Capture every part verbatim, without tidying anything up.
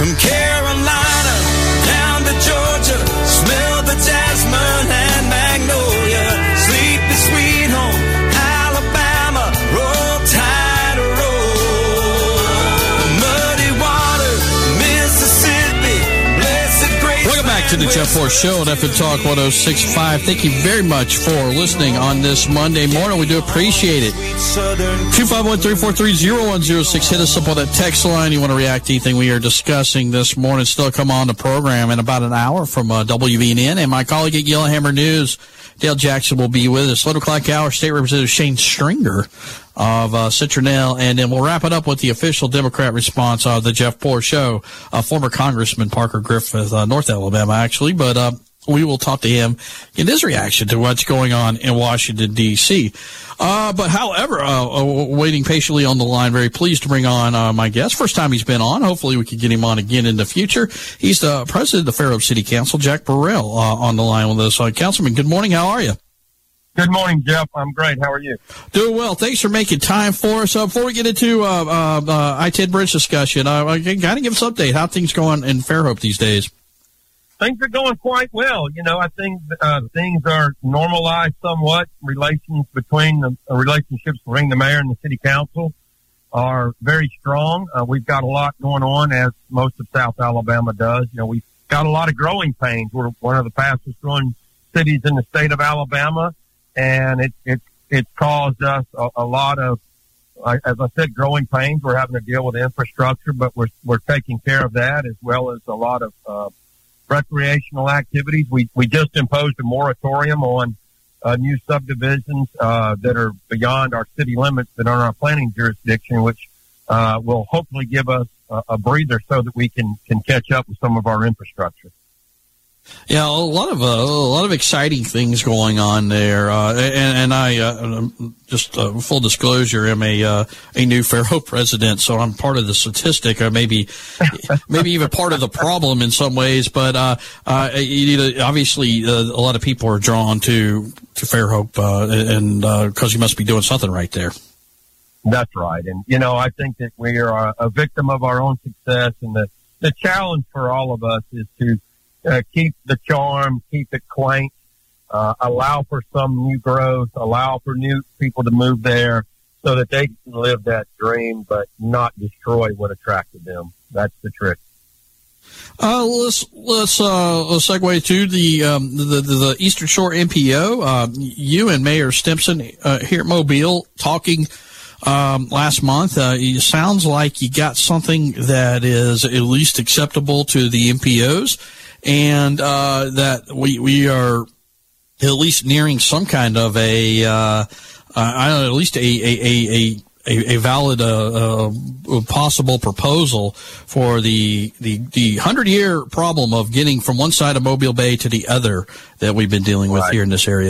From Carolina down to Georgia, smell the jasmine and magnolia. Sleep is sweet home, Alabama, roll tide, roll. Muddy water, Mississippi, blessed grace. Welcome back to the Jeff Force Show on F M Talk one oh six point five. Thank you very much for listening on this Monday morning. We do appreciate it. two five one, three four three, oh one oh six. Hit us up on that text line. You want to react to anything we are discussing this morning. Still come on the program in about an hour from uh, W V N N. And my colleague at Yellowhammer News, Dale Jackson, will be with us. eleven o'clock hour, State Representative Shane Stringer of uh, Citronelle. And then we'll wrap it up with the official Democrat response of the Jeff Force Show. Uh, former Congressman Parker Griffith, uh, North Alabama, actually. But uh, we will talk to him in his reaction to what's going on in Washington, D C Uh, but however, uh, uh, waiting patiently on the line, very pleased to bring on uh, my guest. First time he's been on. Hopefully we can get him on again in the future. He's the president of the Fairhope City Council, Jack Burrell, uh, on the line with us. Uh, Councilman, good morning. How are you? Good morning, Jeff. I'm great. How are you? Doing well. Thanks for making time for us. Uh, before we get into uh, uh, uh, I ten Bridge discussion, uh, kind of give us an update. How things going in Fairhope these days? Things are going quite well. You know, I think uh, things are normalized somewhat. Relations between the uh, relationships between the mayor and the city council are very strong. Uh, we've got a lot going on, as most of South Alabama does. You know, we've got a lot of growing pains. We're one of the fastest growing cities in the state of Alabama, and it it it's caused us a, a lot of, uh, as I said, growing pains. We're having to deal with infrastructure, but we're we're taking care of that, as well as a lot of uh, recreational activities. We we just imposed a moratorium on uh, new subdivisions uh, that are beyond our city limits, that are in our planning jurisdiction, which uh, will hopefully give us a, a breather so that we can can catch up with some of our infrastructure. Yeah, a lot of uh, a lot of exciting things going on there, uh, and, and I uh, just uh, full disclosure, I'm a uh, a new Fairhope resident, so I'm part of the statistic, or maybe maybe even part of the problem in some ways. But uh, uh, you know, obviously, uh, a lot of people are drawn to to Fairhope, uh, and because uh, you must be doing something right there. That's right, and you know, I think that we are a victim of our own success, and the the challenge for all of us is to Uh, keep the charm, keep it quaint, uh, allow for some new growth, allow for new people to move there so that they can live that dream, but not destroy what attracted them. That's the trick. Uh, let's let's uh, let's segue to the um, the, the the Eastern Shore M P O. Uh, you and Mayor Stimson uh, here at Mobile talking um, last month. Uh, it sounds like you got something that is at least acceptable to the M P Os. And uh, that we we are at least nearing some kind of a, uh, I don't know, at least a a a, a, a valid uh, uh, possible proposal for the the the hundred year problem of getting from one side of Mobile Bay to the other that we've been dealing with right. here in this area.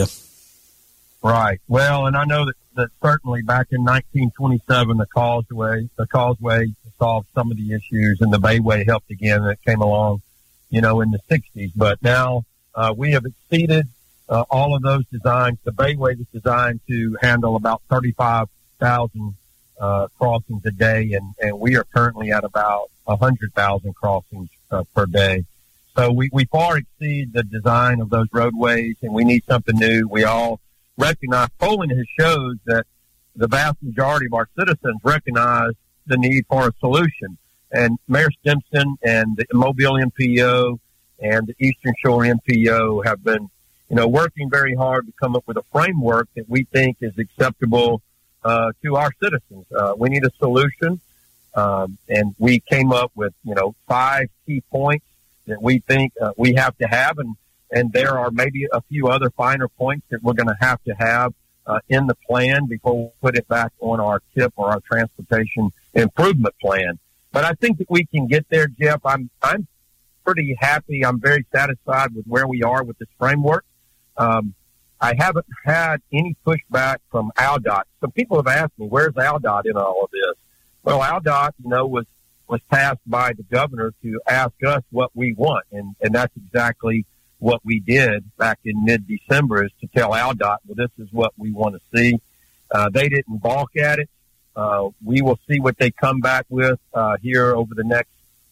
Right. Well, and I know that, that certainly back in nineteen twenty-seven, the causeway the causeway solved some of the issues, and the Bayway helped again. That came along, you know, in the sixties. But now uh, we have exceeded uh, all of those designs. The Bayway was designed to handle about thirty-five thousand uh, crossings a day, and, and we are currently at about one hundred thousand crossings uh, per day. So we, we far exceed the design of those roadways, and we need something new. We all recognize, polling has showed that the vast majority of our citizens recognize the need for a solution. And Mayor Stimson and the Mobile M P O and the Eastern Shore M P O have been, you know, working very hard to come up with a framework that we think is acceptable uh, to our citizens. Uh, we need a solution, um, and we came up with, you know, five key points that we think uh, we have to have, and and there are maybe a few other finer points that we're going to have to have uh, in the plan before we put it back on our T I P or our transportation improvement plan. But I think that we can get there, Jeff. I'm I'm pretty happy. I'm very satisfied with where we are with this framework. Um, I haven't had any pushback from AlDOT. Some people have asked me, where's AlDOT in all of this? Well, AlDOT, you know, was, was tasked by the governor to ask us what we want, and, and that's exactly what we did back in mid-December, is to tell AlDOT, well, this is what we want to see. Uh, they didn't balk at it. Uh, we will see what they come back with uh, here over the next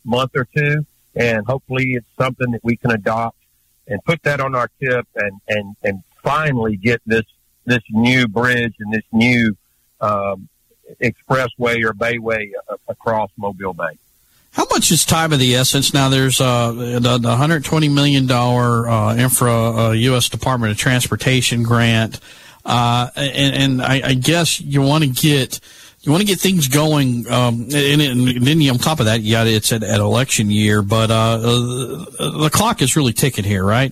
month or two, and hopefully it's something that we can adopt and put that on our tip and, and, and finally get this, this new bridge and this new um, expressway or bayway across Mobile Bay. How much is time of the essence now? There's uh, the, the one hundred twenty million dollars uh, infra uh, U S Department of Transportation grant, uh, and, and I, I guess you want to get you want to get things going. Um, and, and then on top of that, you got it's at, at election year, but uh, the clock is really ticking here, right?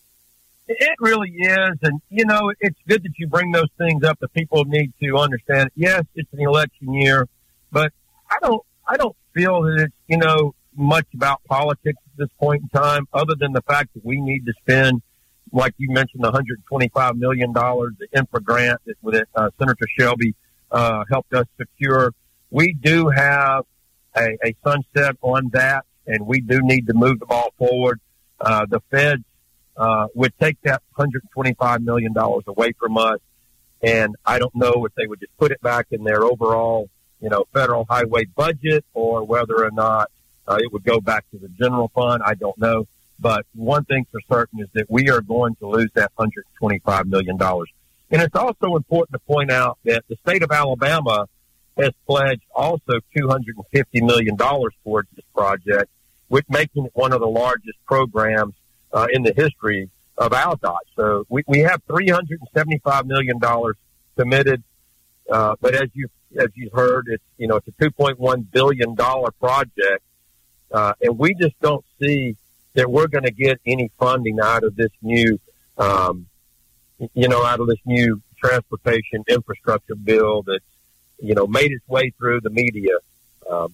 It really is, and you know it's good that you bring those things up. That people need to understand. Yes, it's an election year, but I don't I don't feel that it's you know much about politics at this point in time, other than the fact that we need to spend, like you mentioned, one hundred twenty-five million dollars, the infra grant that, that uh, Senator Shelby uh, helped us secure. We do have a, a sunset on that, and we do need to move the ball forward. Uh, the feds uh, would take that one hundred twenty-five million dollars away from us, and I don't know if they would just put it back in their overall, you know, federal highway budget, or whether or not uh, it would go back to the general fund. I don't know. But one thing for certain is that we are going to lose that one hundred twenty-five million dollars. And it's also important to point out that the state of Alabama has pledged also two hundred fifty million dollars towards this project, with making it one of the largest programs uh, in the history of AlDOT. So we, we have three hundred seventy-five million dollars committed. Uh, but as you as you've heard, it's you know it's a two point one billion dollars project, uh, and we just don't see that we're going to get any funding out of this new, um, you know, out of this new transportation infrastructure bill that's, you know, made its way through the media. Um,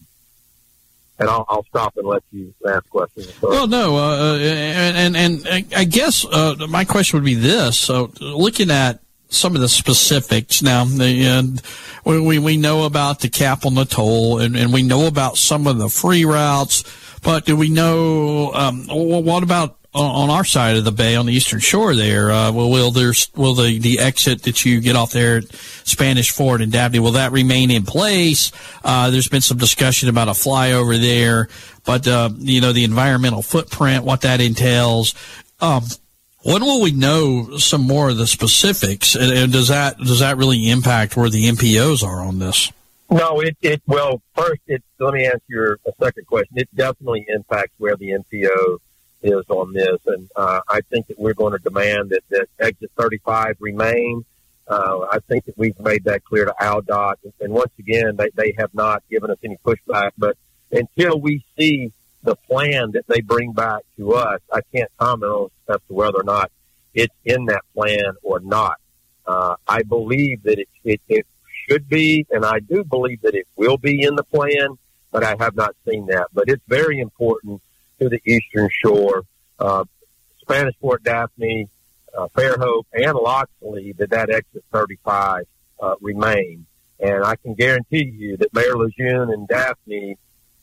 and I'll, I'll stop and let you ask questions. Well, no, uh, and, and, and I guess uh, my question would be this. So looking at some of the specifics now, the, and we, we know about the cap on the toll, and, and we know about some of the free routes. But do we know, um, what about on our side of the bay, on the eastern shore there? Uh, will, will there's, will the, the exit that you get off there at Spanish Fort and Dabney, will that remain in place? Uh, there's been some discussion about a flyover there, but, uh, you know, the environmental footprint, what that entails. Um, when will we know some more of the specifics? And, and does that, does that really impact where the M P Os are on this? No, it, it, well, first, it, let me answer your a second question. It definitely impacts where the M P O is on this. And, uh, I think that we're going to demand that, that exit thirty-five remain. Uh, I think that we've made that clear to AlDOT. And once again, they, they have not given us any pushback, but until we see the plan that they bring back to us, I can't comment on as to whether or not it's in that plan or not. Uh, I believe that it, it, it, should be, and I do believe that it will be in the plan, but I have not seen that. But it's very important to the Eastern Shore, uh, Spanish Fort, Daphne, uh, Fairhope, and Loxley, that that exit thirty-five uh, remain. And I can guarantee you that Mayor Lejeune and Daphne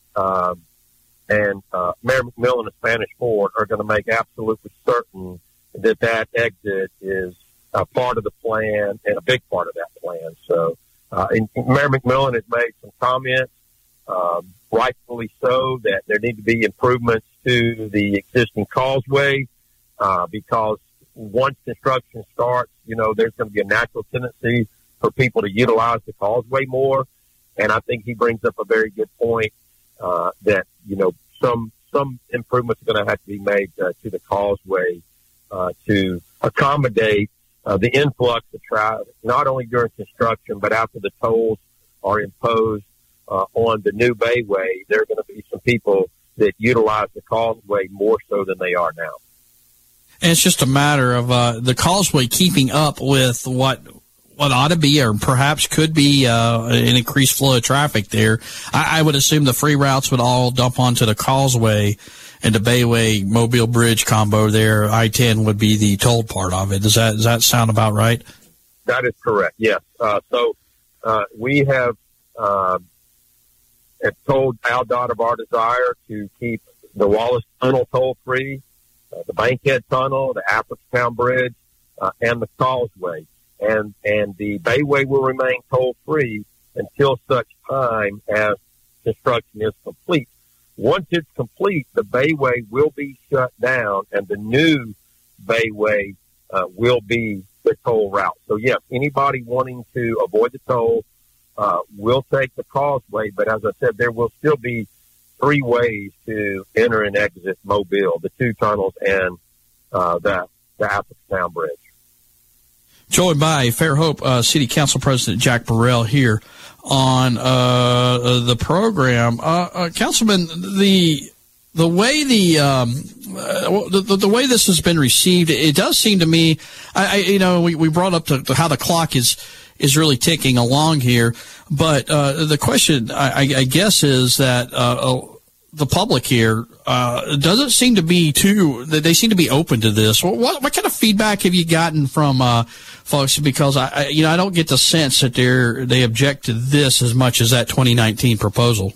um, and uh, Mayor McMillan of Spanish Fort are going to make absolutely certain that that exit is a part of the plan and a big part of that plan. So, Uh, and Mayor McMillan has made some comments, um, rightfully so, that there need to be improvements to the existing causeway, uh, because once construction starts, you know, there's going to be a natural tendency for people to utilize the causeway more. And I think he brings up a very good point, uh, that, you know, some, some improvements are going to have to be made uh, to the causeway, uh, to accommodate Uh, the influx of traffic, not only during construction, but after the tolls are imposed uh, on the new bayway. There are going to be some people that utilize the causeway more so than they are now. And it's just a matter of uh, the causeway keeping up with what what ought to be, or perhaps could be, uh, an increased flow of traffic there. I, I would assume the free routes would all dump onto the causeway, and the Bayway Mobile Bridge combo there, I ten would be the toll part of it. Does that does that sound about right? That is correct. Yes. Uh, so uh, we have, uh, have told AlDOT of our desire to keep the Wallace Tunnel toll free, uh, the Bankhead Tunnel, the Africstown Bridge, uh, and the causeway, and and the Bayway will remain toll free until such time as construction is complete. Once it's complete, the Bayway will be shut down, and the new Bayway uh, will be the toll route. So, yes, anybody wanting to avoid the toll uh, will take the causeway, but as I said, there will still be three ways to enter and exit Mobile, the two tunnels and uh, the, the Appleton Bridge. Joined by Fairhope uh, City Council President Jack Burrell here on uh, the program. Uh, uh, Councilman, the the way the, um, uh, the the way this has been received, it does seem to me, I, I you know, we, we brought up the, the, how the clock is is really ticking along here, but uh, the question, I, I guess, is that uh, the public here uh, doesn't seem to be too. They seem to be open to this. What what kind of feedback have you gotten from uh, folks? Because I, I you know I don't get the sense that they're they object to this as much as that twenty nineteen proposal.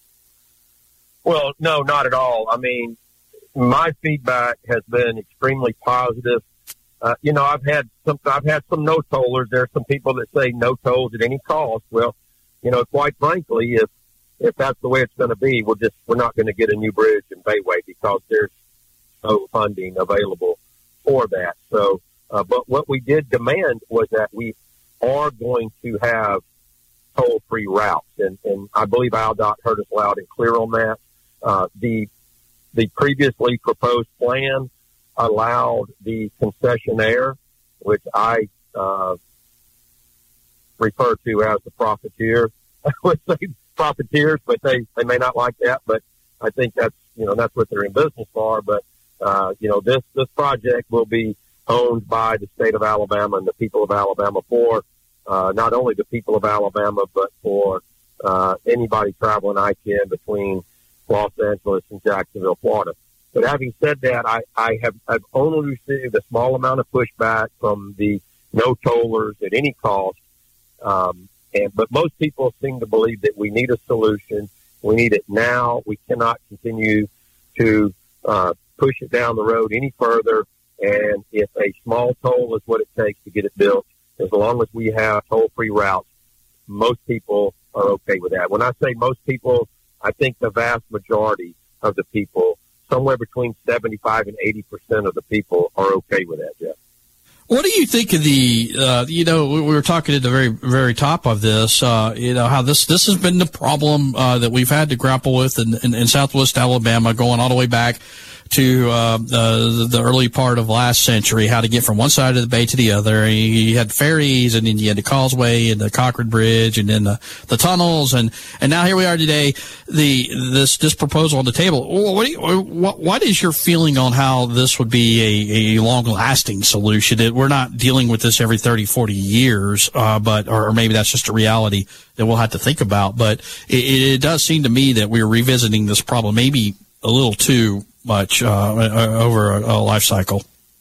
Well, no, not at all. I mean, my feedback has been extremely positive. Uh, you know, I've had some I've had some no tollers. There are some people that say no tolls at any cost. Well, you know, quite frankly, if if that's the way it's going to be, we're just we're not going to get a new bridge in Bayway because there's no funding available for that. So, uh, but what we did demand was that we are going to have toll-free routes, and, and I believe Al D O T heard us loud and clear on that. Uh, the the previously proposed plan allowed the concessionaire, which I uh, refer to as the profiteer. I would say profiteers, but they, they may not like that. But I think that's you know that's what they're in business for. But uh, you know this this project will be owned by the state of Alabama and the people of Alabama for uh, not only the people of Alabama, but for uh, anybody traveling I ten between Los Angeles and Jacksonville, Florida. But having said that, I, I have I've only received a small amount of pushback from the no tollers at any cost. Um, and but most people seem to believe that we need a solution. We need it now. We cannot continue to uh, push it down the road any further. And if a small toll is what it takes to get it built, as long as we have toll-free routes, most people are okay with that. When I say most people, I think the vast majority of the people, somewhere between seventy-five and eighty percent of the people, are okay with that, Jeff. What do you think of the, uh, you know, we were talking at the very, very top of this, uh, you know, how this, this has been the problem, uh, that we've had to grapple with in, in, in Southwest Alabama, going all the way back to, uh, the, the early part of last century, how to get from one side of the bay to the other. You had ferries, and then you had the causeway and the Cochran Bridge, and then the, the tunnels, and, and now here we are today, the, this, this proposal on the table. What do you, what, what is your feeling on how this would be a, a long-lasting solution? That we're not dealing with this every thirty, forty years, uh, but, or, or maybe that's just a reality that we'll have to think about. But it, it does seem to me that we're revisiting this problem maybe a little too much uh, over a, a life cycle.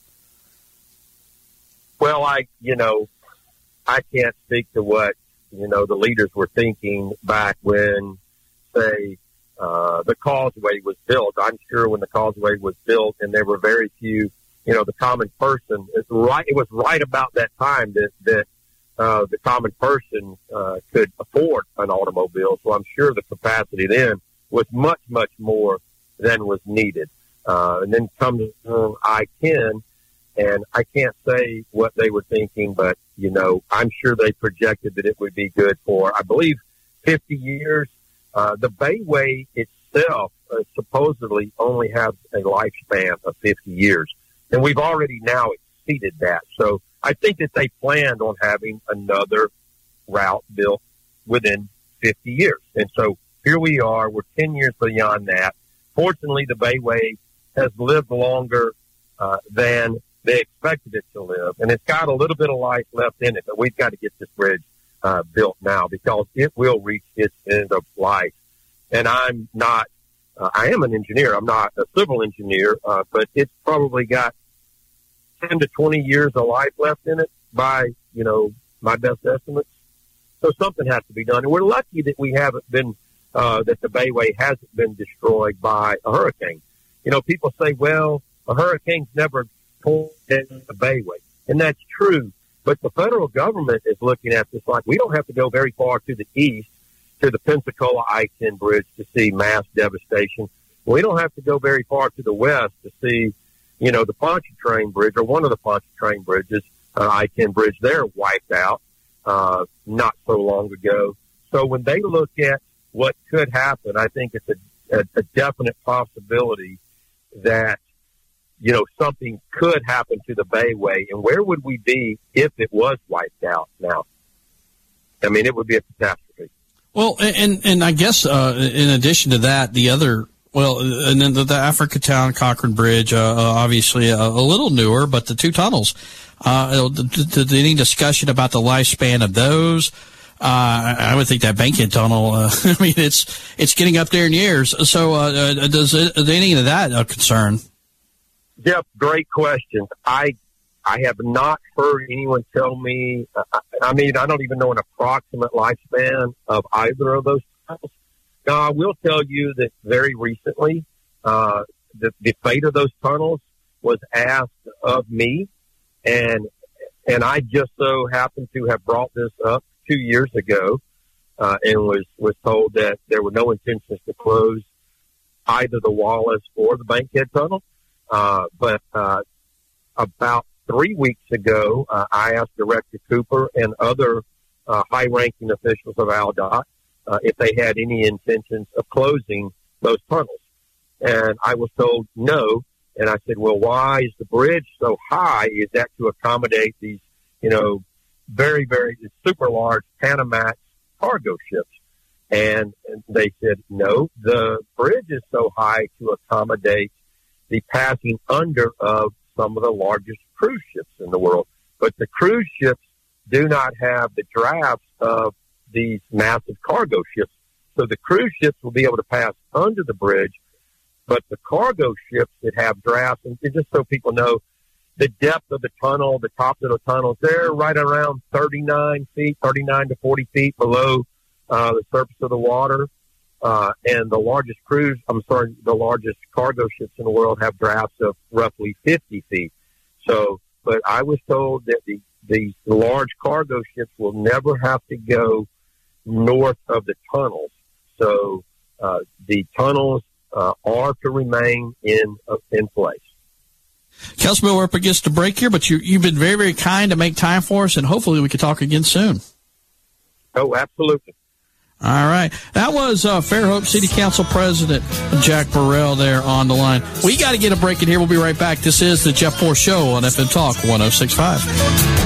Well, I, you know, I can't speak to what, you know, the leaders were thinking back when, say, uh, the causeway was built. I'm sure when the causeway was built and there were very few, you know, the common person, it's right, it was right about that time that, that uh, the common person uh, could afford an automobile. So I'm sure the capacity then was much, much more than was needed. Uh, and then comes I ten, and I can't say what they were thinking, but, you know, I'm sure they projected that it would be good for, I believe, fifty years. Uh, the Bayway itself uh, supposedly only has a lifespan of fifty years, and we've already now exceeded that. So I think that they planned on having another route built within fifty years. And so here we are, we're ten years beyond that. Fortunately, the Bayway has lived longer uh, than they expected it to live, and it's got a little bit of life left in it, but we've got to get this bridge uh, built now because it will reach its end of life. And I'm not, uh, I am an engineer, I'm not a civil engineer, uh, but it's probably got ten to twenty years of life left in it by, you know, my best estimates. So something has to be done, and we're lucky that we haven't been, uh, that the Bayway hasn't been destroyed by a hurricane. You know, people say, well, a hurricane's never pulled in the Bayway. And that's true. But the federal government is looking at this like we don't have to go very far to the east to the Pensacola I ten bridge to see mass devastation. We don't have to go very far to the west to see, you know, the Pontchartrain Bridge, or one of the Pontchartrain bridges, uh, I ten bridge there, wiped out uh, not so long ago. So when they look at what could happen, I think it's a, a, a definite possibility that, you know, something could happen to the Bayway. And where would we be if it was wiped out now? I mean, it would be a catastrophe. Well, and and I guess uh, in addition to that, the other, well, and then the, the Africatown Cochrane Bridge, uh, obviously a, a little newer, but the two tunnels. Uh, did any discussion about the lifespan of those? Uh, I would think that Bankhead Tunnel, uh, I mean, it's it's getting up there in years. So uh, does, it, is any of that a concern? Jeff, great question. I I have not heard anyone tell me, uh, I mean, I don't even know an approximate lifespan of either of those tunnels. Now, I will tell you that very recently, uh, the, the fate of those tunnels was asked of me, and and I just so happened to have brought this up two years ago, uh, and was, was told that there were no intentions to close either the Wallace or the Bankhead Tunnel. Uh, but uh, about three weeks ago, uh, I asked Director Cooper and other uh, high-ranking officials of A L D O T uh, if they had any intentions of closing those tunnels. And I was told no. And I said, well, why is the bridge so high? Is that to accommodate these, you know, very, very super large Panamax cargo ships? And, and they said, no, the bridge is so high to accommodate the passing under of some of the largest cruise ships in the world. But the cruise ships do not have the drafts of these massive cargo ships. So the cruise ships will be able to pass under the bridge, but the cargo ships that have drafts, and just so people know, the depth of the tunnel, the top of the tunnels, they're right around thirty-nine feet, thirty-nine to forty feet below uh, the surface of the water. Uh, and the largest cruise, I'm sorry, the largest cargo ships in the world have drafts of roughly fifty feet. So, but I was told that the, the large cargo ships will never have to go north of the tunnels. So, uh, the tunnels, uh, are to remain in, uh, in place. Councilman, we're up against the break here, but you, you've been very, very kind to make time for us, and hopefully we can talk again soon. Oh, absolutely. All right. That was uh, Fairhope City Council President Jack Burrell there on the line. We got to get a break in here. We'll be right back. This is the Jeff Moore Show on F M Talk one oh six point five.